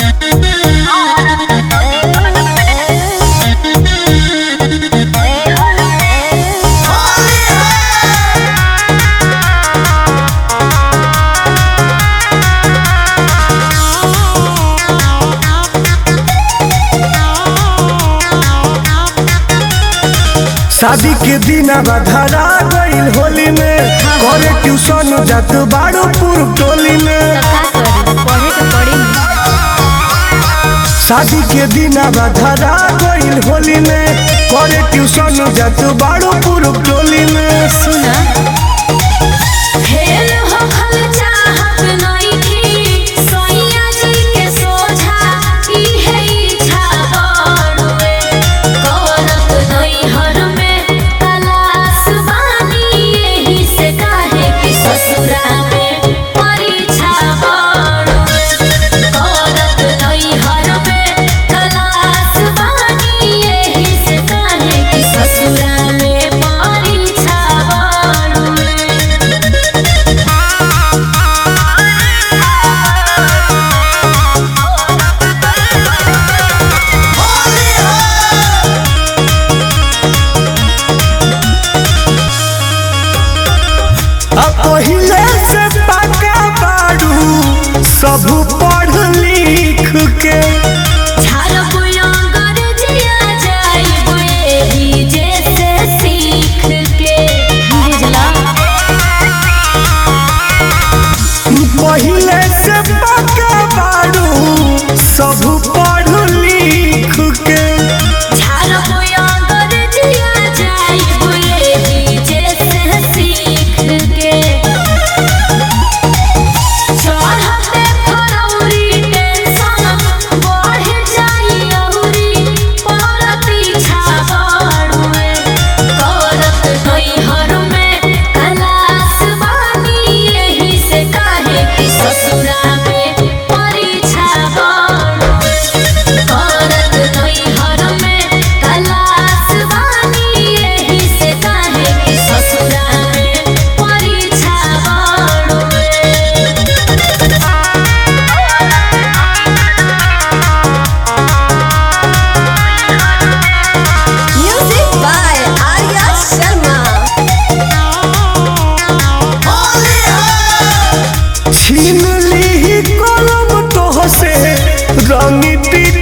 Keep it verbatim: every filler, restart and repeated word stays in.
शादी के दिन धरा गईल होली में करे ट्यूशन जात बाड़ू पूर्व टोली में। शादी के दिन धरा गईल होली में करे ट्यूशन जात बाड़ू पूर्व टोली में। सुना हेल हो खल चाहत नइखी सैया जी के सोझा ई है इच्छा बड़ुए करत नहीं हर में तलाश बानी यही से काहे कि ससुरा में परीक्षा बड़ुए करत नहीं हर में तलाश बानी यही से काहे कि ससुरा में परीक्षा बड़ुए। पहिले से पका बाड़ू सब पढ़ लिख के पहिले से पका बाड़ू सब पढ़ लिख के छीन ली कलम तो से रंगी